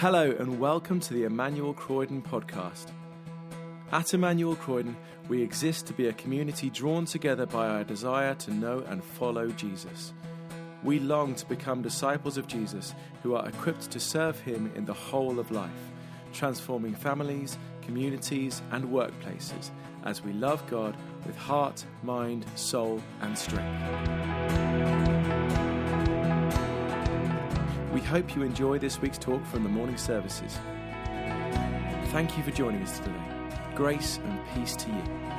Hello and welcome to the Emmanuel Croydon podcast. At Emmanuel Croydon, we exist to be a community drawn together by our desire to know and follow Jesus. We long to become disciples of Jesus who are equipped to serve him in the whole of life, transforming families, communities and workplaces as we love God with heart, mind, soul and strength. We hope you enjoy this week's talk from the morning services. Thank you for joining us today. Grace and peace to you.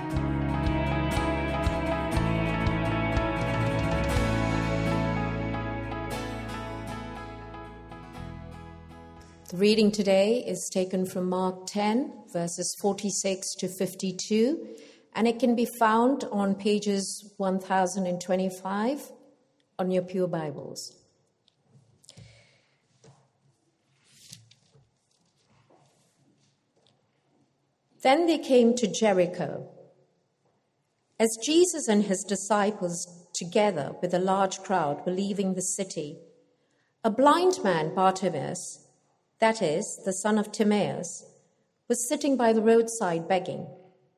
The reading today is taken from Mark 10, verses 46 to 52, and it can be found on pages 1025 on your Pew Bibles. Then they came to Jericho. As Jesus and his disciples, together with a large crowd, were leaving the city, a blind man, Bartimaeus, that is, the son of Timaeus, was sitting by the roadside begging.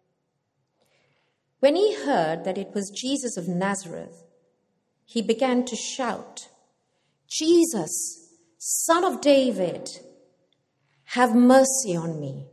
When he heard that it was Jesus of Nazareth, he began to shout, "Jesus, Son of David, have mercy on me."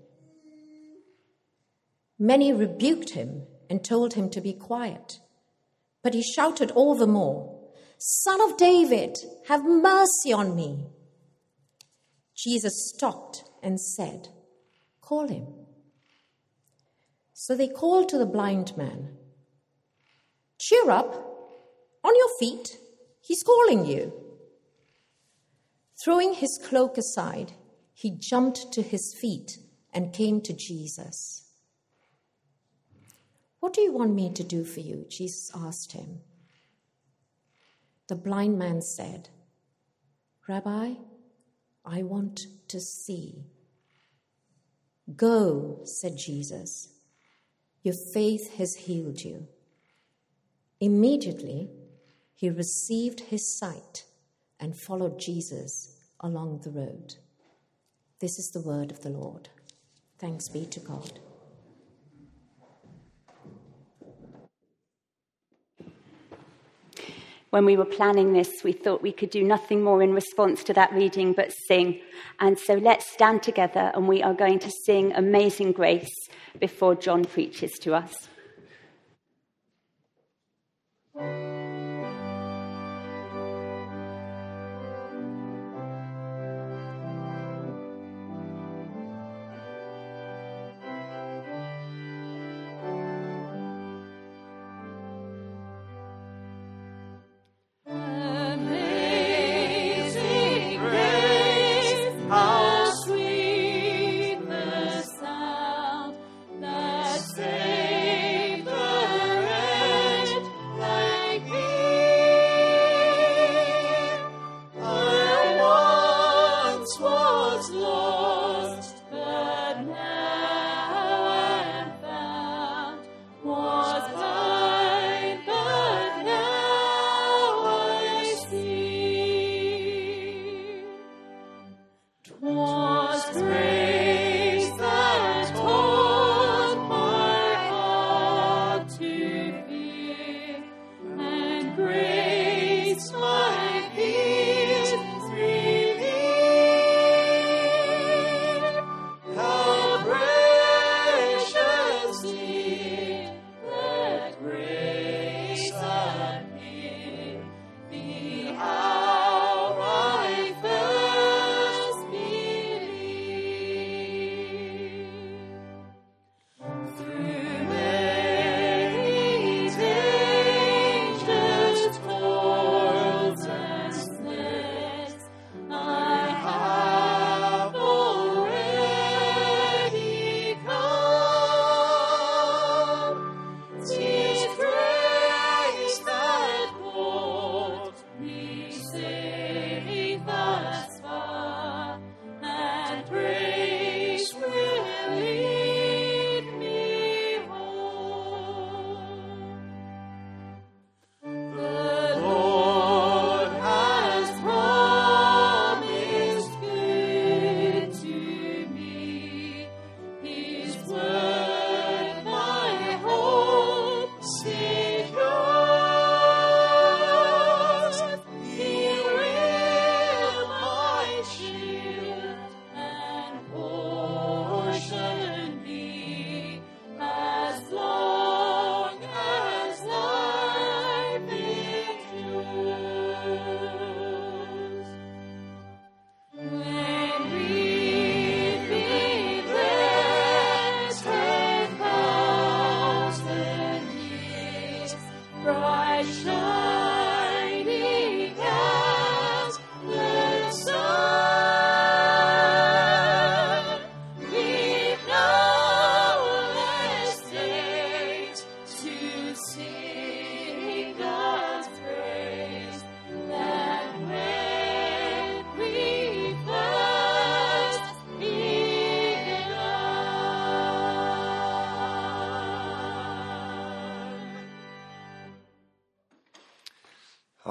Many rebuked him and told him to be quiet, but he shouted all the more, "Son of David, have mercy on me." Jesus stopped and said, "Call him." So they called to the blind man, "Cheer up, on your feet, he's calling you." Throwing his cloak aside, he jumped to his feet and came to Jesus. "What do you want me to do for you?" Jesus asked him. The blind man said, "Rabbi, I want to see." "Go," said Jesus. "Your faith has healed you." Immediately, he received his sight and followed Jesus along the road. This is the word of the Lord. Thanks be to God. When we were planning this, we thought we could do nothing more in response to that reading but sing. And so let's stand together and we are going to sing Amazing Grace before John preaches to us.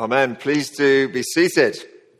Amen. Please do be seated.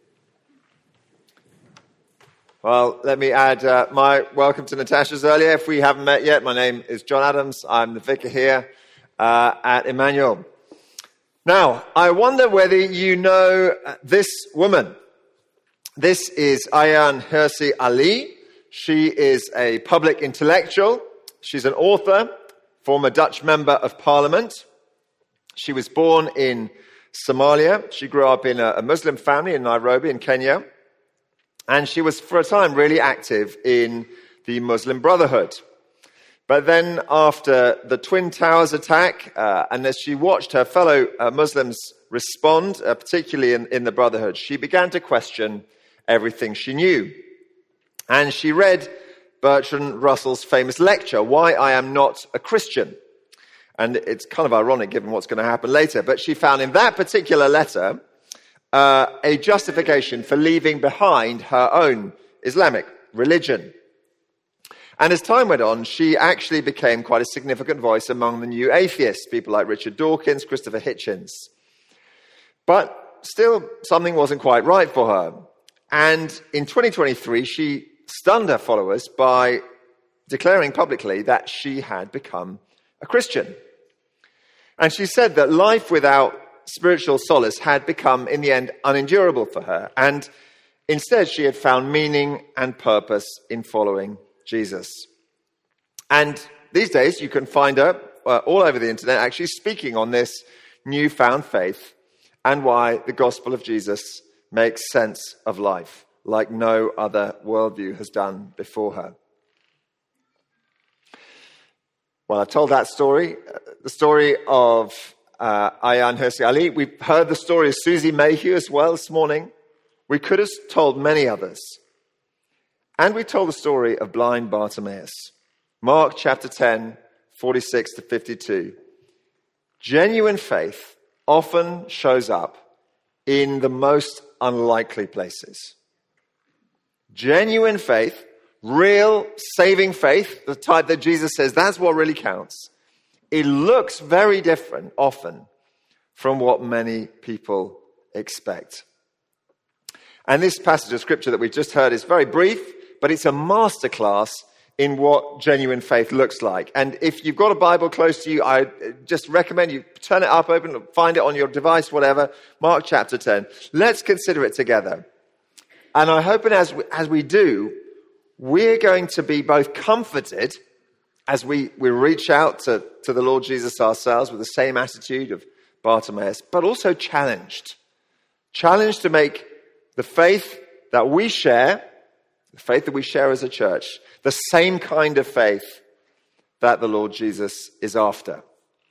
Well, let me add my welcome to Natasha's earlier. If we haven't met yet, my name is John Adams. I'm the vicar here at Emmanuel. Now, I wonder whether you know this woman. This is Ayaan Hirsi Ali. She is a public intellectual. She's an author, former Dutch member of Parliament. She was born in Somalia. She grew up in a Muslim family in Nairobi in Kenya. And she was, for a time, really active in the Muslim Brotherhood. But then after the Twin Towers attack, and as she watched her fellow Muslims respond, particularly in the Brotherhood, she began to question everything she knew. And she read Bertrand Russell's famous lecture, Why I Am Not a Christian. And it's kind of ironic given what's going to happen later. But she found in that particular letter a justification for leaving behind her own Islamic religion. And as time went on, she actually became quite a significant voice among the new atheists, people like Richard Dawkins, Christopher Hitchens. But still, something wasn't quite right for her. And in 2023, she stunned her followers by declaring publicly that she had become a Christian. And she said that life without spiritual solace had become, in the end, unendurable for her. And instead, she had found meaning and purpose in following Jesus. And these days, you can find her all over the internet actually speaking on this newfound faith and why the gospel of Jesus makes sense of life like no other worldview has done before her. Well, I've told that story, the story of Ayaan Hirsi Ali. We've heard the story of Susie Mayhew as well this morning. We could have told many others. And we told the story of blind Bartimaeus. Mark chapter 10, 46 to 52. Genuine faith often shows up in the most unlikely places. Genuine faith, real saving faith, the type that Jesus says that's what really counts. It looks very different often from what many people expect. And this passage of scripture that we've just heard is very brief, but it's a masterclass in what genuine faith looks like. And if you've got a Bible close to you, I just recommend you turn it up, open it, find it on your device, whatever. Mark chapter 10. Let's consider it together. And I hope as we do, we're going to be both comforted as we reach out to the Lord Jesus ourselves with the same attitude of Bartimaeus, but also challenged. Challenged to make the faith that we share, the faith that we share as a church, the same kind of faith that the Lord Jesus is after.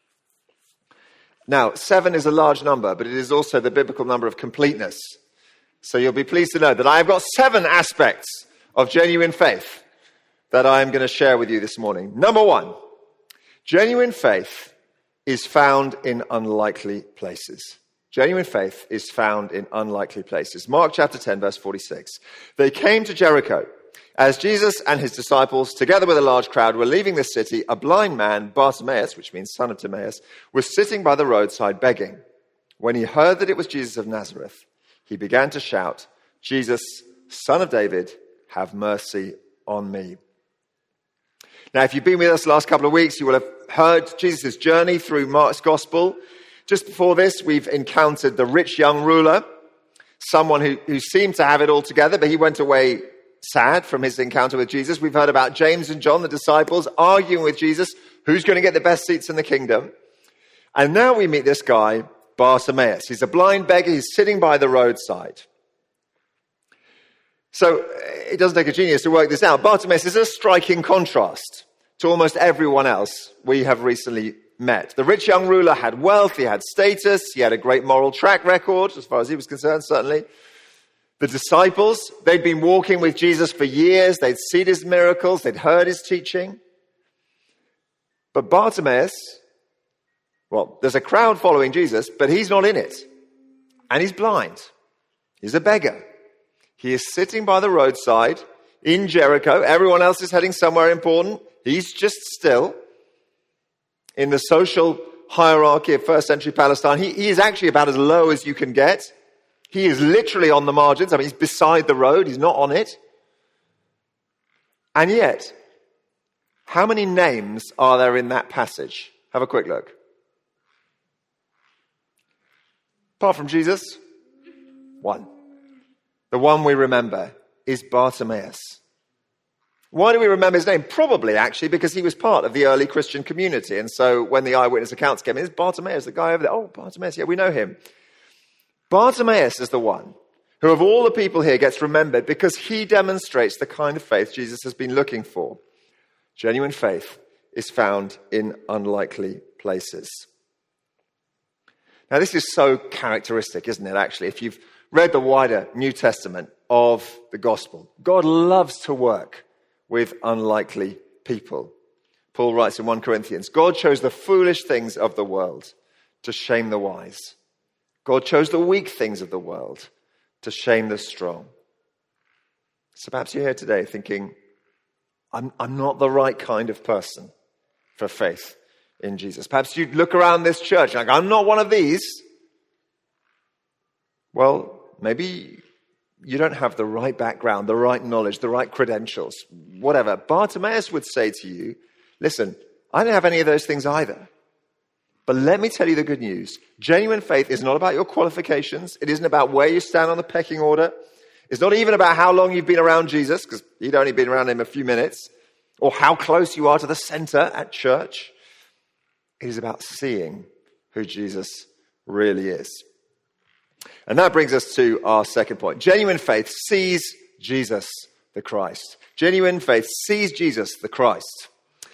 Now, 7 is a large number, but it is also the biblical number of completeness. So you'll be pleased to know that I've got 7 aspects of genuine faith that I'm going to share with you this morning. Number 1, genuine faith is found in unlikely places. Genuine faith is found in unlikely places. Mark chapter 10, verse 46. They came to Jericho. As Jesus and his disciples, together with a large crowd, were leaving the city, a blind man, Bartimaeus, which means son of Timaeus, was sitting by the roadside begging. When he heard that it was Jesus of Nazareth, he began to shout, Jesus, son of David, have mercy on me. Now, if you've been with us the last couple of weeks, you will have heard Jesus' journey through Mark's gospel. Just before this, we've encountered the rich young ruler, someone who seemed to have it all together, but he went away sad from his encounter with Jesus. We've heard about James and John, the disciples, arguing with Jesus, who's going to get the best seats in the kingdom. And now we meet this guy, Bartimaeus. He's a blind beggar. He's sitting by the roadside. So it doesn't take a genius to work this out. Bartimaeus is a striking contrast to almost everyone else we have recently met. The rich young ruler had wealth, he had status, he had a great moral track record, as far as he was concerned, certainly. The disciples, they'd been walking with Jesus for years, they'd seen his miracles, they'd heard his teaching. But Bartimaeus, well, there's a crowd following Jesus, but he's not in it. And he's blind. He's a beggar. He is sitting by the roadside in Jericho. Everyone else is heading somewhere important. He's just still in the social hierarchy of first century Palestine. He is actually about as low as you can get. He is literally on the margins. I mean, he's beside the road. He's not on it. And yet, how many names are there in that passage? Have a quick look. Apart from Jesus, one. The one we remember is Bartimaeus. Why do we remember his name? Probably, actually, because he was part of the early Christian community. And so when the eyewitness accounts came in, it's Bartimaeus, the guy over there. Oh, Bartimaeus, yeah, we know him. Bartimaeus is the one who, of all the people here, gets remembered because he demonstrates the kind of faith Jesus has been looking for. Genuine faith is found in unlikely places. Now, this is so characteristic, isn't it, actually? If you've read the wider New Testament of the gospel, God loves to work with unlikely people. Paul writes in 1 Corinthians, God chose the foolish things of the world to shame the wise. God chose the weak things of the world to shame the strong. So perhaps you're here today thinking, I'm not the right kind of person for faith in Jesus. Perhaps you look around this church like, I'm not one of these. Well, maybe you don't have the right background, the right knowledge, the right credentials, whatever. Bartimaeus would say to you, listen, I don't have any of those things either. But let me tell you the good news. Genuine faith is not about your qualifications. It isn't about where you stand on the pecking order. It's not even about how long you've been around Jesus, because you'd only been around him a few minutes, or how close you are to the center at church. It is about seeing who Jesus really is. And that brings us to our second point. Genuine faith sees Jesus the Christ. Genuine faith sees Jesus the Christ.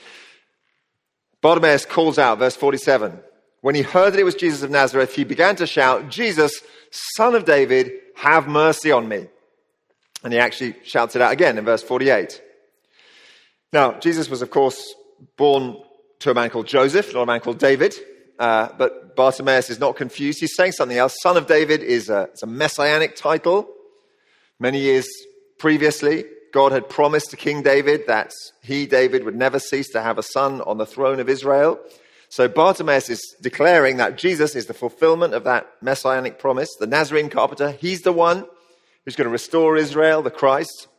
Bartimaeus calls out, verse 47. When he heard that it was Jesus of Nazareth, he began to shout, Jesus, Son of David, have mercy on me. And he actually shouts it out again in verse 48. Now, Jesus was, of course, born to a man called Joseph, not a man called David. But Bartimaeus is not confused. He's saying something else. Son of David is a messianic title. Many years previously, God had promised to King David that he, David, would never cease to have a son on the throne of Israel. So Bartimaeus is declaring that Jesus is the fulfillment of that messianic promise. The Nazarene carpenter, he's the one who's going to restore Israel, the Christ.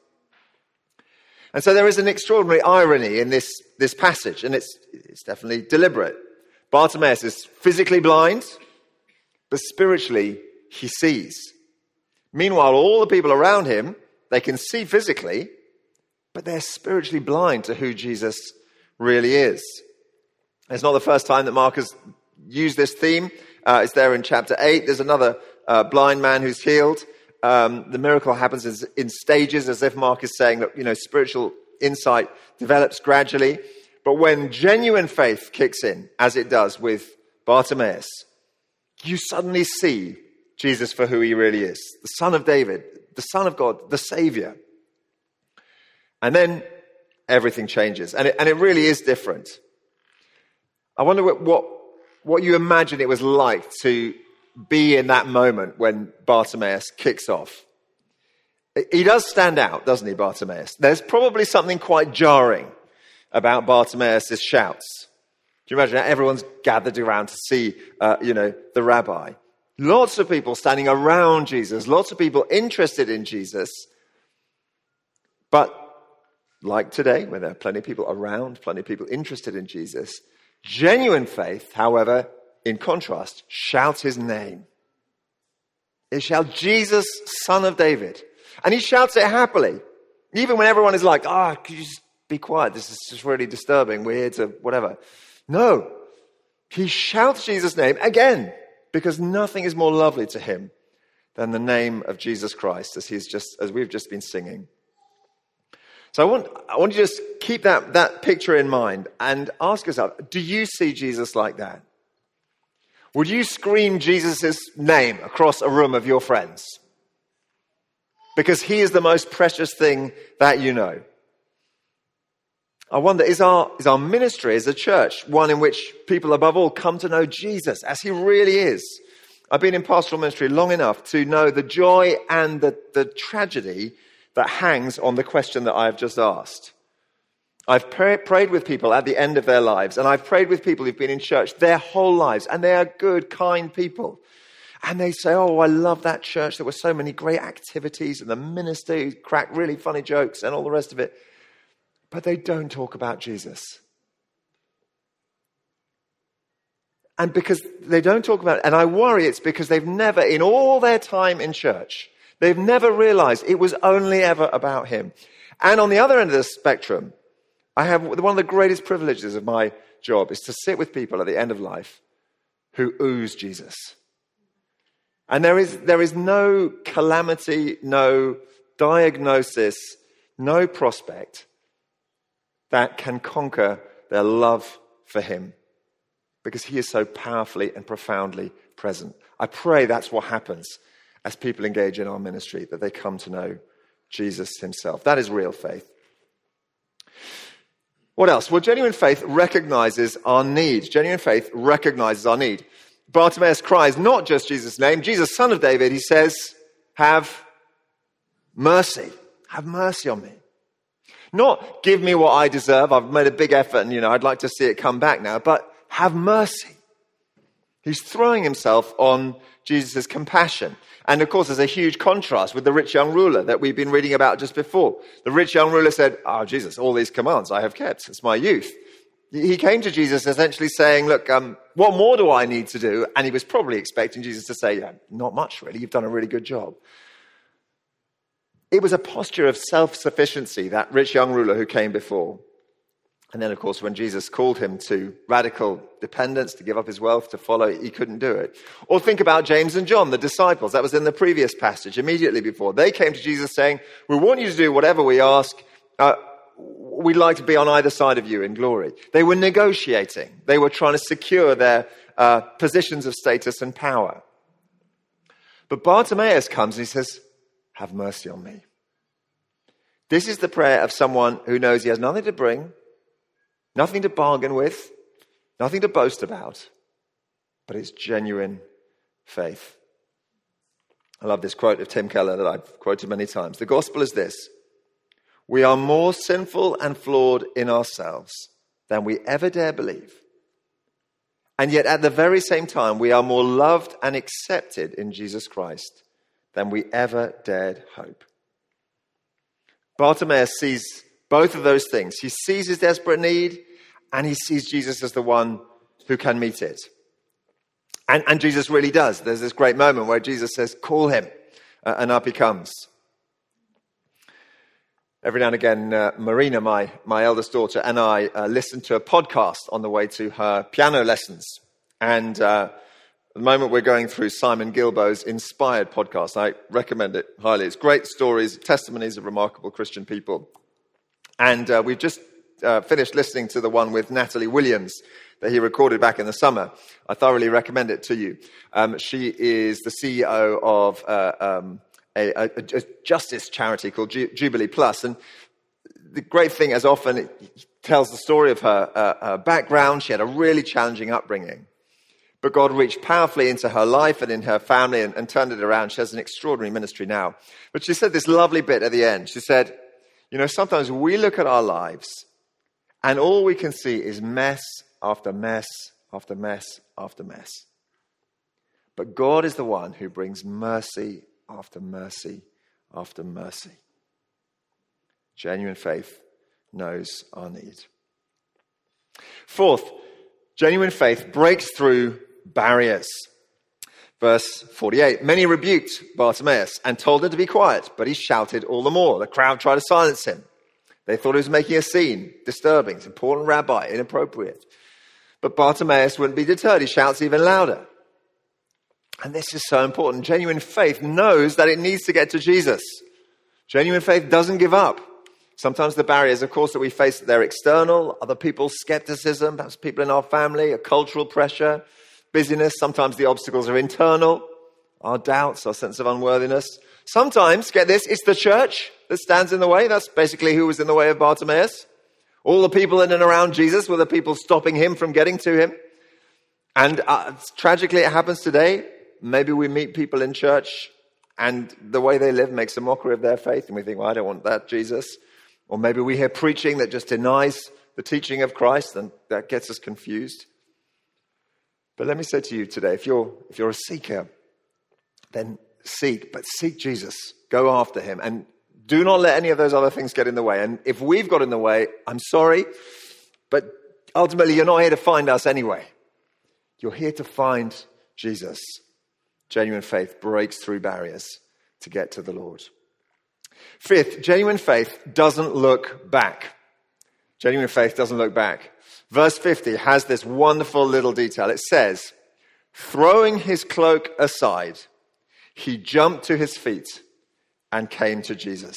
And so there is an extraordinary irony in this passage, and it's definitely deliberate. Bartimaeus is physically blind, but spiritually he sees. Meanwhile, all the people around him, they can see physically, but they're spiritually blind to who Jesus really is. It's not the first time that Mark has used this theme. It's there in chapter 8. There's another blind man who's healed. The miracle happens in stages, as if Mark is saying that, spiritual insight develops gradually. But when genuine faith kicks in, as it does with Bartimaeus, you suddenly see Jesus for who he really is. The Son of David, the Son of God, the Savior. And then everything changes. And it really is different. I wonder what you imagine it was like to be in that moment when Bartimaeus kicks off. He does stand out, doesn't he, Bartimaeus? There's probably something quite jarring about Bartimaeus' shouts. Do you imagine how everyone's gathered around to see, the rabbi? Lots of people standing around Jesus, lots of people interested in Jesus. But like today, when there are plenty of people around, plenty of people interested in Jesus, genuine faith, however, in contrast, shouts his name. It shouts, Jesus, Son of David. And he shouts it happily. Even when everyone is like, could you just be quiet? This is just really disturbing. We're here to whatever. No. He shouts Jesus' name again, because nothing is more lovely to him than the name of Jesus Christ, as we've just been singing. So I want you to just keep that picture in mind and ask yourself, do you see Jesus like that? Would you scream Jesus' name across a room of your friends? Because he is the most precious thing that you know. I wonder, is our ministry as a church one in which people above all come to know Jesus as he really is? I've been in pastoral ministry long enough to know the joy and the tragedy that hangs on the question that I've just asked. I've prayed with people at the end of their lives, and I've prayed with people who've been in church their whole lives, and they are good, kind people. And they say, oh, I love that church. There were so many great activities, and the minister cracked really funny jokes and all the rest of it. But they don't talk about Jesus. And because they don't talk about it, and I worry it's because they've never, in all their time in church, they've never realized it was only ever about him. And on the other end of the spectrum, I have one of the greatest privileges of my job is to sit with people at the end of life who ooze Jesus. And there is no calamity, no diagnosis, no prospect that can conquer their love for him, because he is so powerfully and profoundly present. I pray that's what happens as people engage in our ministry, that they come to know Jesus himself. That is real faith. What else? Well, genuine faith recognizes our need. Genuine faith recognizes our need. Bartimaeus cries not just Jesus' name, Jesus, son of David. He says, have mercy. Have mercy on me. Not give me what I deserve. I've made a big effort and, I'd like to see it come back now. But have mercy. He's throwing himself on Jesus' compassion. And of course, there's a huge contrast with the rich young ruler that we've been reading about just before. The rich young ruler said, oh, Jesus, all these commands I have kept since my youth. He came to Jesus essentially saying, look, what more do I need to do? And he was probably expecting Jesus to say, yeah, not much really. You've done a really good job. It was a posture of self-sufficiency, that rich young ruler who came before. And then, of course, when Jesus called him to radical dependence, to give up his wealth, to follow, he couldn't do it. Or think about James and John, the disciples. That was in the previous passage, immediately before. They came to Jesus saying, we want you to do whatever we ask. We'd like to be on either side of you in glory. They were negotiating. They were trying to secure their positions of status and power. But Bartimaeus comes and he says, have mercy on me. This is the prayer of someone who knows he has nothing to bring, nothing to bargain with, nothing to boast about, but it's genuine faith. I love this quote of Tim Keller that I've quoted many times. The gospel is this: we are more sinful and flawed in ourselves than we ever dare believe. And yet at the very same time, we are more loved and accepted in Jesus Christ than we ever dared hope. Bartimaeus sees both of those things. He sees his desperate need, and he sees Jesus as the one who can meet it. And Jesus really does. There's this great moment where Jesus says, call him, and up he comes. Every now and again, Marina, my eldest daughter, and I listen to a podcast on the way to her piano lessons. And at the moment we're going through Simon Gilbo's Inspired podcast. I recommend it highly. It's great stories, testimonies of remarkable Christian people. And we've just finished listening to the one with Natalie Williams that he recorded back in the summer. I thoroughly recommend it to you. She is the CEO of a justice charity called Jubilee Plus. And the great thing, as often, it tells the story of her background. She had a really challenging upbringing. But God reached powerfully into her life and in her family and turned it around. She has an extraordinary ministry now. But she said this lovely bit at the end. She said, sometimes we look at our lives and all we can see is mess after mess after mess after mess. But God is the one who brings mercy after mercy after mercy. Genuine faith knows our need. Fourth, genuine faith breaks through barriers. Verse 48, many rebuked Bartimaeus and told him to be quiet, but he shouted all the more. The crowd tried to silence him. They thought he was making a scene, disturbing, it's important rabbi, inappropriate. But Bartimaeus wouldn't be deterred. He shouts even louder. And this is so important. Genuine faith knows that it needs to get to Jesus. Genuine faith doesn't give up. Sometimes the barriers, of course, that we face, they're external, other people's skepticism, perhaps people in our family, a cultural pressure, busyness. Sometimes the obstacles are internal, our doubts, our sense of unworthiness. Sometimes, get this, it's the church that stands in the way. That's basically who was in the way of Bartimaeus. All the people in and around Jesus were the people stopping him from getting to him. And tragically, it happens today. Maybe we meet people in church and the way they live makes a mockery of their faith. And we think, well, I don't want that, Jesus. Or maybe we hear preaching that just denies the teaching of Christ, and that gets us confused. But let me say to you today, if you're a seeker, then seek Jesus. Go after him, and do not let any of those other things get in the way. And if we've got in the way, I'm sorry, but ultimately you're not here to find us anyway. You're here to find Jesus. Genuine faith breaks through barriers to get to the Lord. Fifth, genuine faith doesn't look back. Genuine faith doesn't look back. Verse 50 has this wonderful little detail. It says, throwing his cloak aside, he jumped to his feet and came to Jesus.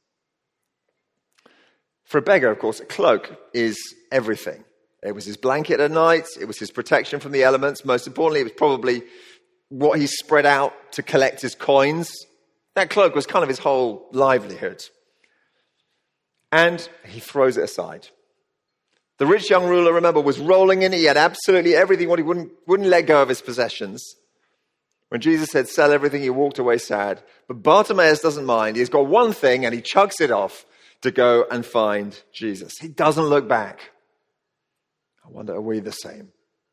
For a beggar, of course, a cloak is everything. It was his blanket at night. It was his protection from the elements. Most importantly, it was probably what he spread out to collect his coins. That cloak was kind of his whole livelihood. And he throws it aside. The rich young ruler, remember, was rolling in it. He had absolutely everything. He wouldn't let go of his possessions. When Jesus said, sell everything, he walked away sad. But Bartimaeus doesn't mind. He's got one thing and he chucks it off to go and find Jesus. He doesn't look back. I wonder, are we the same?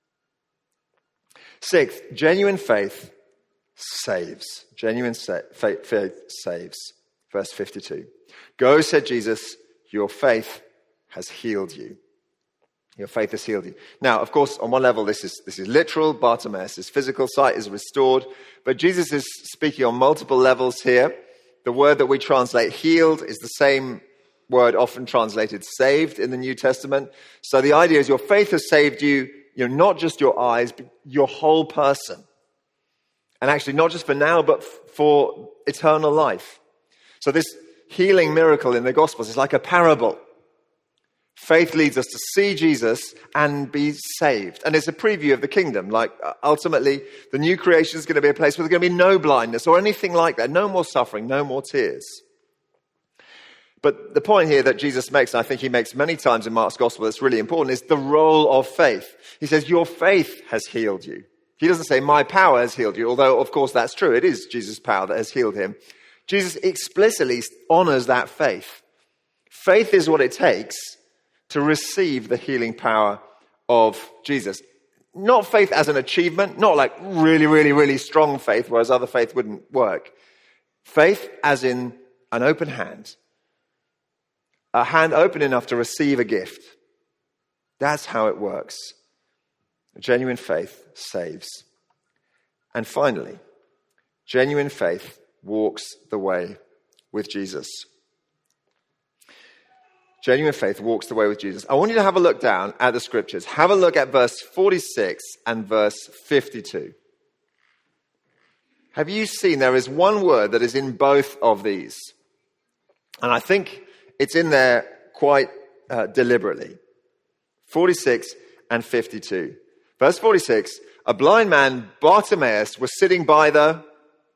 Sixth, genuine faith saves. Genuine faith saves. Verse 52. Go, said Jesus, your faith has healed you. Your faith has healed you. Now, of course, on one level, this is literal. Bartimaeus' physical sight is restored. But Jesus is speaking on multiple levels here. The word that we translate healed is the same word often translated saved in the New Testament. So the idea is your faith has saved you, not just your eyes, but your whole person. And actually not just for now, but for eternal life. So this healing miracle in the Gospels is like a parable. Faith leads us to see Jesus and be saved. And it's a preview of the kingdom. Like ultimately, the new creation is going to be a place where there's going to be no blindness or anything like that. No more suffering, no more tears. But the point here that Jesus makes, and I think he makes many times in Mark's Gospel that's really important, is the role of faith. He says, your faith has healed you. He doesn't say, my power has healed you, although, of course, that's true. It is Jesus' power that has healed him. Jesus explicitly honors that faith. Faith is what it takes to receive the healing power of Jesus. Not faith as an achievement, not like really, really, really strong faith, whereas other faith wouldn't work. Faith as in an open hand. A hand open enough to receive a gift. That's how it works. Genuine faith saves. And finally, genuine faith walks the way with Jesus. Genuine faith walks the way with Jesus. I want you to have a look down at the scriptures. Have a look at verse 46 and verse 52. Have you seen there is one word that is in both of these? And I think it's in there quite deliberately. 46 and 52. Verse 46, a blind man, Bartimaeus, was sitting by the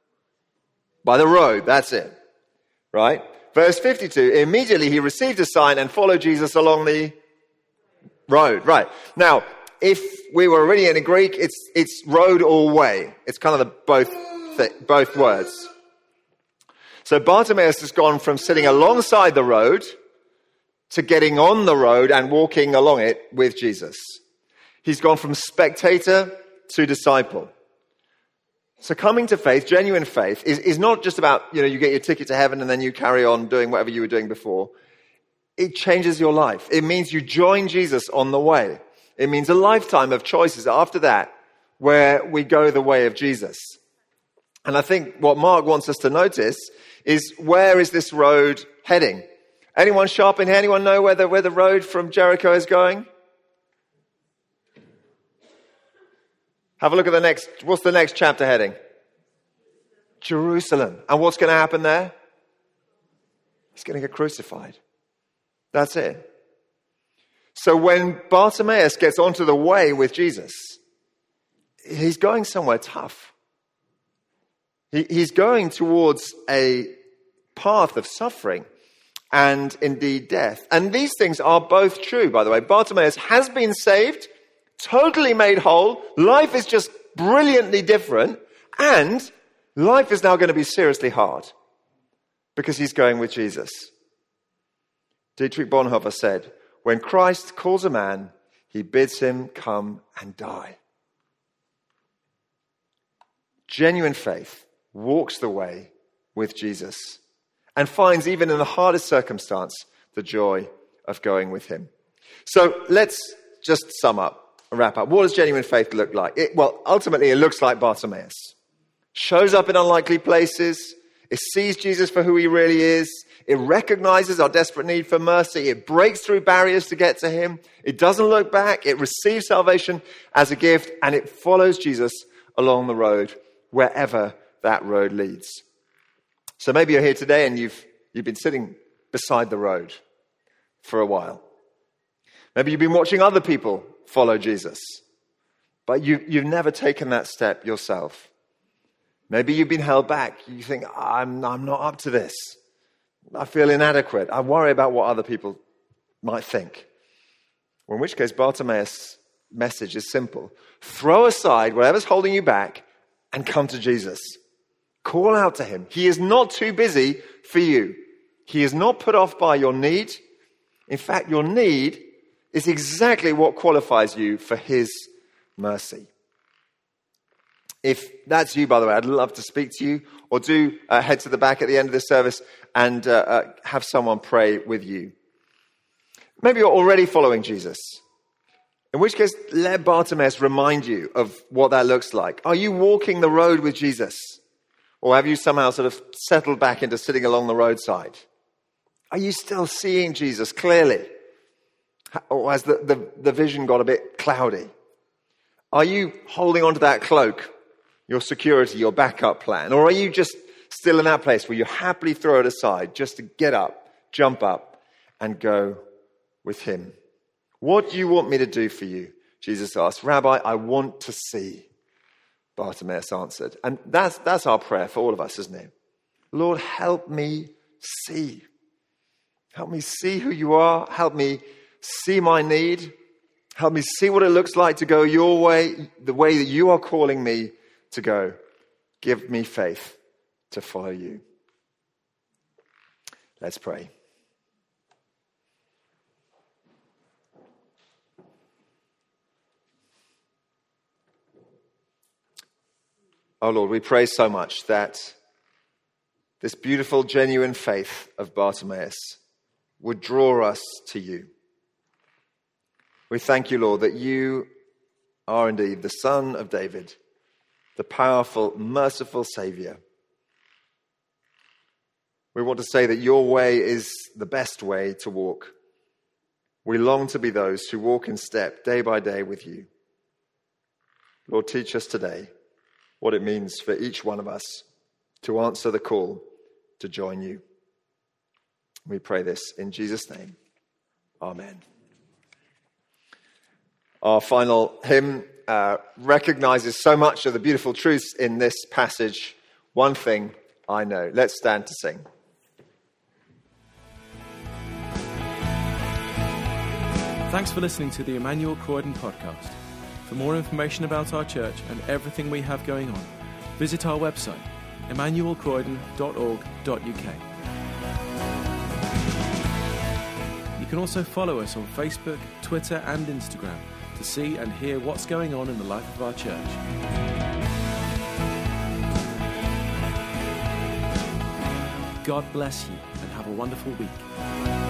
road. That's it. Right? Verse 52, immediately he received a sign and followed Jesus along the road. Right. Now, if we were already in a Greek, it's road or way. It's kind of both words. So Bartimaeus has gone from sitting alongside the road to getting on the road and walking along it with Jesus. He's gone from spectator to disciple. So coming to faith, genuine faith, is not just about, you get your ticket to heaven and then you carry on doing whatever you were doing before. It changes your life. It means you join Jesus on the way. It means a lifetime of choices after that where we go the way of Jesus. And I think what Mark wants us to notice is, where is this road heading? Anyone sharp in here? Anyone know where the road from Jericho is going? Have a look at what's the next chapter heading? Jerusalem. And what's going to happen there? He's going to get crucified. That's it. So when Bartimaeus gets onto the way with Jesus, he's going somewhere tough. He's going towards a path of suffering and indeed death. And these things are both true, by the way. Bartimaeus has been saved, totally made whole. Life is just brilliantly different. And life is now going to be seriously hard because he's going with Jesus. Dietrich Bonhoeffer said, "When Christ calls a man, he bids him come and die." Genuine faith walks the way with Jesus and finds, even in the hardest circumstance, the joy of going with him. So let's just sum up and wrap up. What does genuine faith look like? Ultimately, it looks like Bartimaeus. Shows up in unlikely places. It sees Jesus for who he really is. It recognizes our desperate need for mercy. It breaks through barriers to get to him. It doesn't look back. It receives salvation as a gift, and it follows Jesus along the road, wherever that road leads. So maybe you're here today and you've been sitting beside the road for a while. Maybe you've been watching other people follow Jesus, but you've never taken that step yourself. Maybe you've been held back. You think, I'm not up to this. I feel inadequate. I worry about what other people might think. Well, in which case, Bartimaeus' message is simple. Throw aside whatever's holding you back and come to Jesus. Call out to him. He is not too busy for you. He is not put off by your need. In fact, your need is exactly what qualifies you for his mercy. If that's you, by the way, I'd love to speak to you, or do head to the back at the end of the service and have someone pray with you. Maybe you're already following Jesus, in which case, let Bartimaeus remind you of what that looks like. Are you walking the road with Jesus? Or have you somehow sort of settled back into sitting along the roadside? Are you still seeing Jesus clearly? Or has the vision got a bit cloudy? Are you holding onto that cloak, your security, your backup plan? Or are you just still in that place where you happily throw it aside just to get up, jump up, and go with him? What do you want me to do for you? Jesus asked. Rabbi, I want to see, Bartimaeus answered. And that's our prayer for all of us, isn't it? Lord, help me see. Help me see who you are. Help me see my need. Help me see what it looks like to go your way, the way that you are calling me to go. Give me faith to follow you. Let's pray. Oh Lord, we pray so much that this beautiful, genuine faith of Bartimaeus would draw us to you. We thank you, Lord, that you are indeed the Son of David, the powerful, merciful Savior. We want to say that your way is the best way to walk. We long to be those who walk in step day by day with you. Lord, teach us today what it means for each one of us to answer the call to join you. We pray this in Jesus' name. Amen. Our final hymn recognizes so much of the beautiful truths in this passage. One thing I know. Let's stand to sing. Thanks for listening to the Emmanuel Croydon podcast. For more information about our church and everything we have going on, visit our website, emmanuelcroydon.org.uk. You can also follow us on Facebook, Twitter and Instagram to see and hear what's going on in the life of our church. God bless you and have a wonderful week.